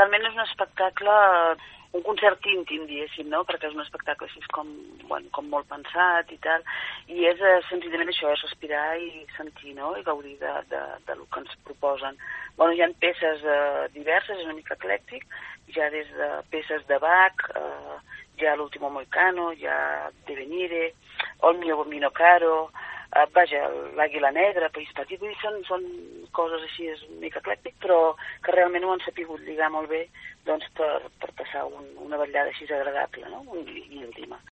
realment és un espectacle, un concert íntim, diguéssim, no? Perquè és un espectacle així com molt pensat i tal, i és senzillament això, és respirar i sentir, no? I gaudir del que ens proposen. Bueno, hi ha peces diverses, és una mica eclèctic, ja des de peces de Bach, ja l'Último Moicano, ja De Venire, El mio bambino caro, vaja, l'Àguila Negra, País Petit, vull dir, són coses així, és una mica eclèctic, però que realment ho han sabut lligar molt bé doncs, per passar una vetllada així agradable, no? I íntima.